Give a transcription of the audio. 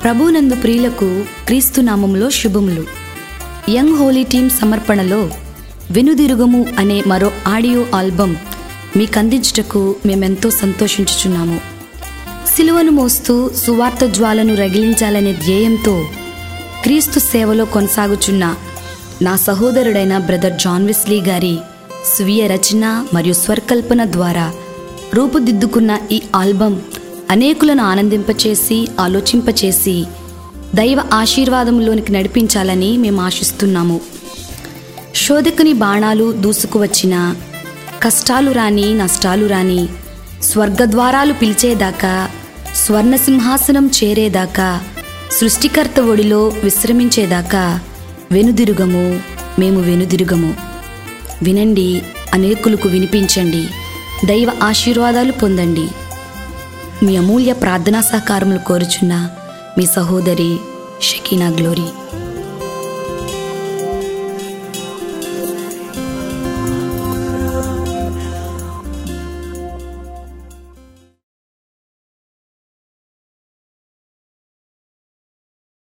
ప్రభునందు ప్రియులకు క్రీస్తు నామములో శుభములు. యంగ్ హోలీ టీమ్ సమర్పణలో వెనుదిరుగము అనే మరో ఆడియో ఆల్బమ్ మీకందించుటకు మేమెంతో సంతోషించుచున్నాము. సిలువను మోస్తూ సువార్త జ్వాలను రగిలించాలనే ధ్యేయంతో క్రీస్తు సేవలో కొనసాగుచున్న నా సహోదరుడైన బ్రదర్ జాన్ వెస్లీ గారి స్వీయ రచన మరియు స్వరకల్పన ద్వారా రూపుదిద్దుకున్న ఈ ఆల్బమ్ అనేకులను ఆనందింపచేసి ఆలోచింపచేసి దైవ ఆశీర్వాదంలోనికి నడిపించాలని మేము ఆశిస్తున్నాము. శోధకుని బాణాలు దూసుకువచ్చినా, కష్టాలు రాని నష్టాలు రాని, స్వర్గద్వారాలు పిలిచేదాకా, స్వర్ణ సింహాసనం చేరేదాకా, సృష్టికర్త ఒడిలో విశ్రమించేదాకా వెనుదిరుగము, మేము వెనుదిరుగము. వినండి, అనేకులకు వినిపించండి, దైవ ఆశీర్వాదాలు పొందండి. మీ అమూల్య ప్రార్థనా సహకారములు కోరుచున్న మీ సహోదరి షకీనా గ్లోరీ.